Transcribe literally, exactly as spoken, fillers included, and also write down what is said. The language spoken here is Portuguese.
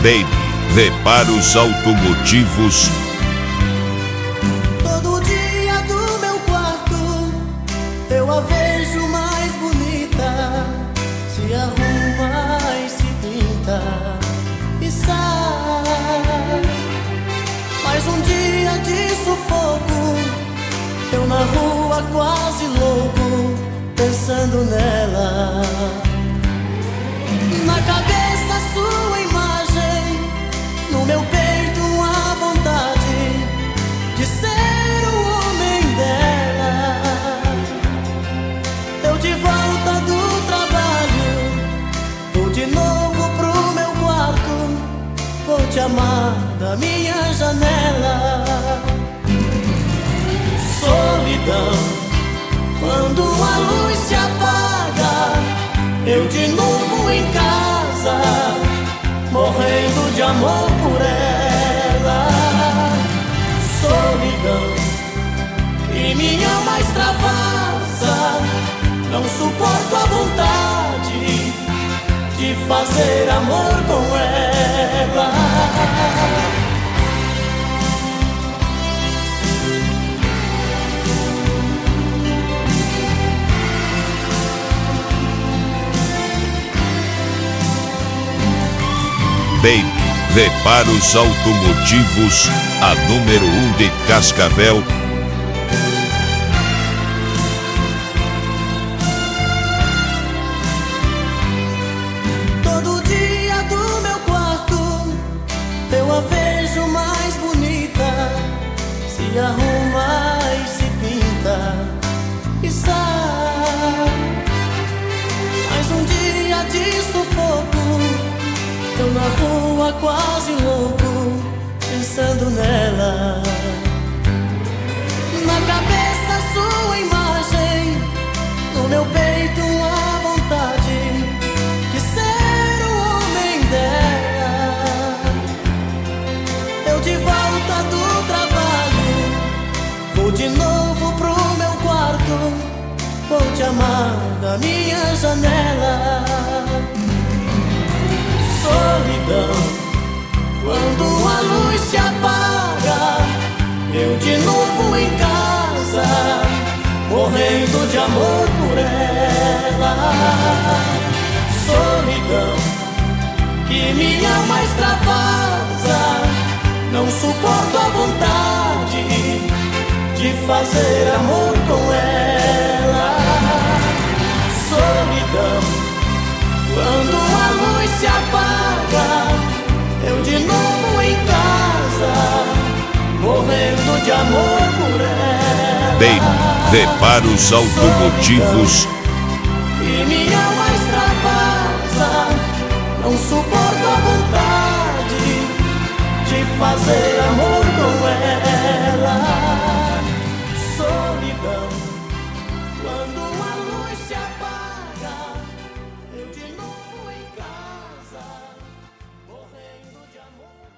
Baby, reparos automotivos. Todo dia do meu quarto eu a vejo mais bonita, se arruma e se pinta e sai. Mais um dia de sufoco, eu na rua quase louco, pensando nela. Na cabeça sua imagem, no meu peito a vontade de ser o homem dela. Eu de volta do trabalho, vou de novo pro meu quarto, vou te amar da minha janela. Solidão, quando a luz se apaga, eu de novo em casa, morrendo de amor por ela. Solidão, que me ama extravasa, não suporto a vontade de fazer amor com ela. Baby, reparos automotivos, a número um de Cascavel. Todo dia do meu quarto eu a vejo mais bonita, se arruma e se pinta e sai. Mais um dia de sufoco, eu na rua quase louco, pensando nela. Na cabeça sua imagem, no meu peito a vontade de ser o homem dela. Eu de volta do trabalho, vou de novo pro meu quarto, vou te amar da minha janela. Solidão, quando a luz se apaga, eu de novo em casa, morrendo de amor por ela. Solidão, que me ama extravasa, não suporto a vontade de fazer amor com ela. Solidão, quando a luz se apaga, eu de novo em casa, morrendo de amor por ela. Baby, reparos automotivos. E minha alma extravasa, não suporto a vontade de fazer amor